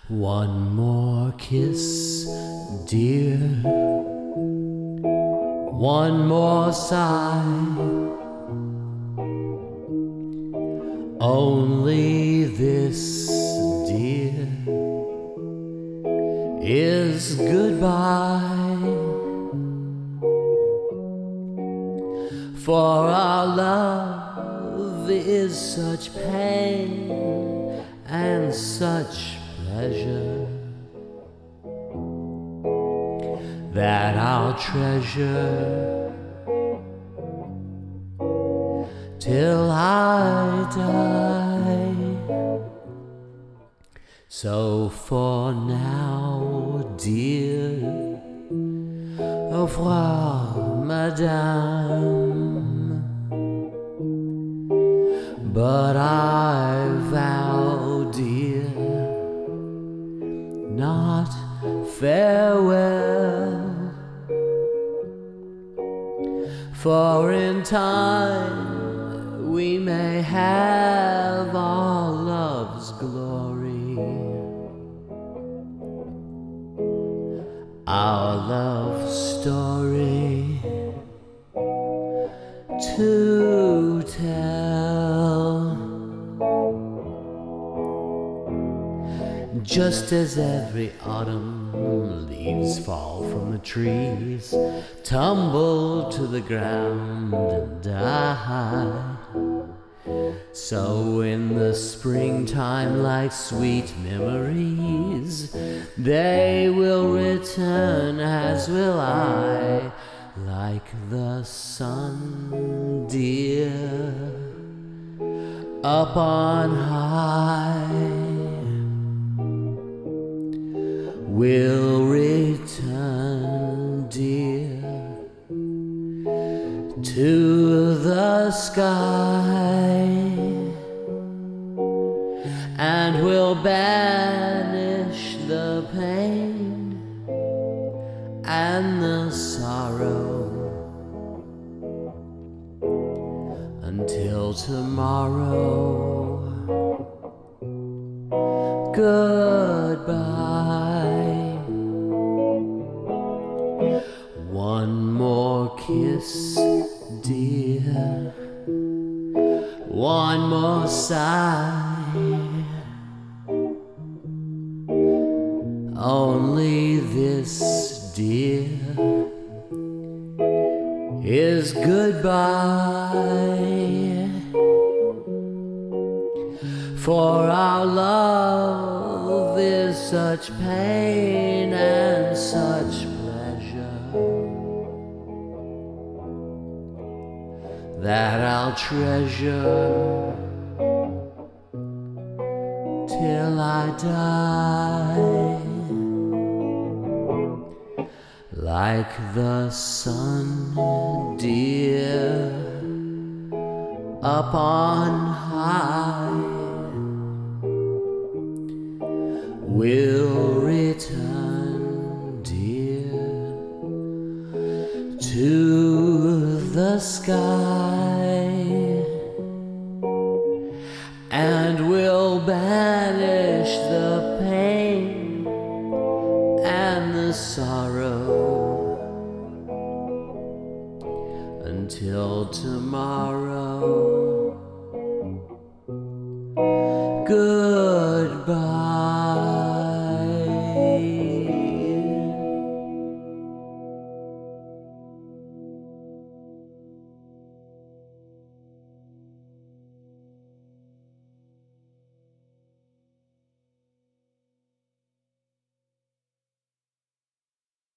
One more kiss, dear. One more sigh. Only this, dear, is goodbye. For our love is such pain and such pleasure that I'll treasure till I die. So for now, dear, au revoir, madame. But I vow, dear, not farewell. For in time we may have our love's glory, our love story to tell. Just as every autumn leaves fall from the trees, tumble to the ground and die, so in the springtime, like sweet memories, they will return, as will I, like the sun, dear, up on high. Will return, dear, to the sky, and will banish the pain and the sorrow until tomorrow. Goodbye. One more kiss, dear. One more sigh. Only this, dear, is goodbye. For our love is such pain and such pleasure that I'll treasure till I die, like the sun, dear, up on high. Will return, dear, to the sky, and will banish the pain and the sorrow until tomorrow. Goodbye.